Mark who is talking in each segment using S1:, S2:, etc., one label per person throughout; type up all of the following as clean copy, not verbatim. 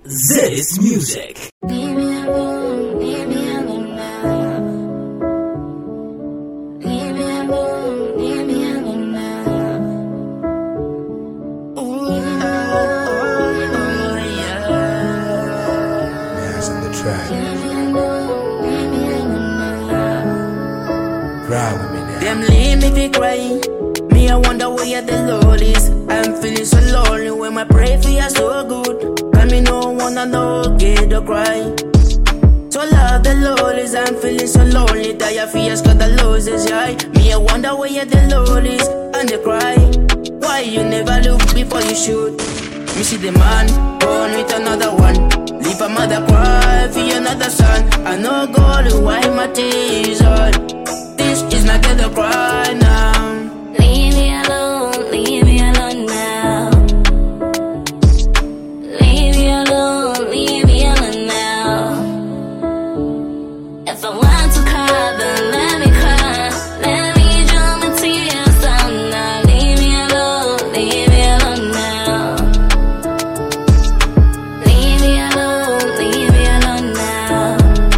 S1: This music.
S2: Leave me alone, leave me alone now. Leave me alone, leave me alone now. Ooh, yeah.
S3: Man's on the track.
S2: Leave me alone, leave me alone now.
S3: Ride with me now.
S4: Them leave me to cry. Me, I wonder where the Lord is. I'm feeling so lonely when my prayer feels so good. Cause me no wanna know, get to cry. So love the Lord is, I'm feeling so lonely. Tired fears cause the Lord is high. Me, I wonder where the Lord is, and they cry. Why you never look before you shoot? Me see the man, born with another one. Leave a mother cry for another son. I know God will wipe my tears on. This is not gonna cry now.
S2: Leave me alone, leave me alone now. Leave me alone, leave me alone now. If I want to cry, then let me cry. Let me drown my tears down now. Leave me alone, leave me alone now. Leave me alone, leave me alone now.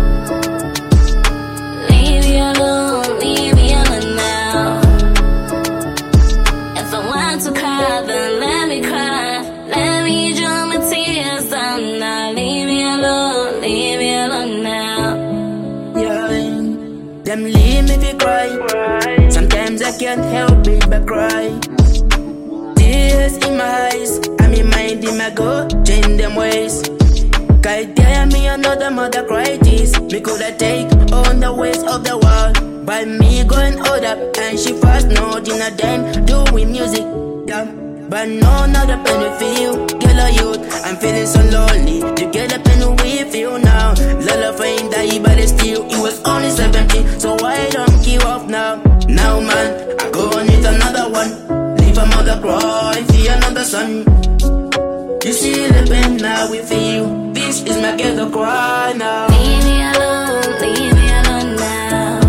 S2: Leave me alone, leave me alone now. If I want to cry, then let me cry. Let me drown my tears down now. Leave me alone now.
S4: Yeah, them leave me to cry. Sometimes I can't help it but cry. Tears in my eyes, I'm in mind in my go, change them ways. Guide tell me another mother cry this. Me coulda take on the ways of the world, but me going older and she fast not in a dime doing music. Yeah. But none of the pain we feel, girl or youth, I'm feeling so lonely. You get the pain we feel now. Lullaby ain't die, but it's still, it was only 17, so why don't give up now? Now man, I go on with another one. Leave a mother cry, see another son. You see the pain now we feel. This is my ghetto cry now.
S2: Leave me alone, leave me alone now.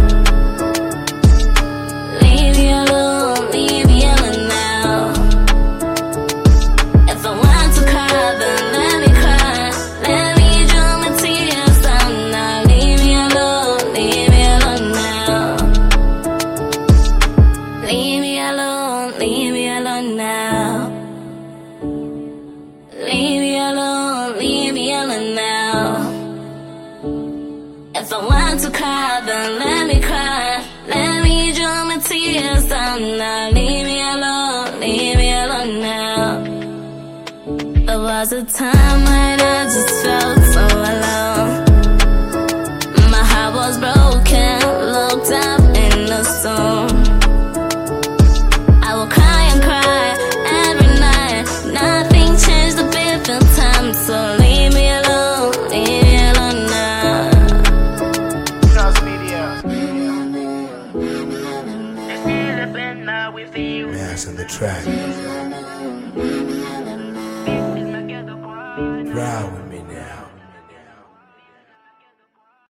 S2: Leave me alone, leave me alone now. If I want to cry, then let me cry. Let me drown my tears down now. Leave me alone now. Leave me alone now. Leave me alone now. If I want to cry, then let me cry. Let me drown my tears down now. Leave me alone now. There was a time when I just felt so alone. My heart was broken, locked up in the storm. I will cry and cry every night. Nothing changed a bit of time, so leave me alone now.
S3: Man's on the track. Ride with me.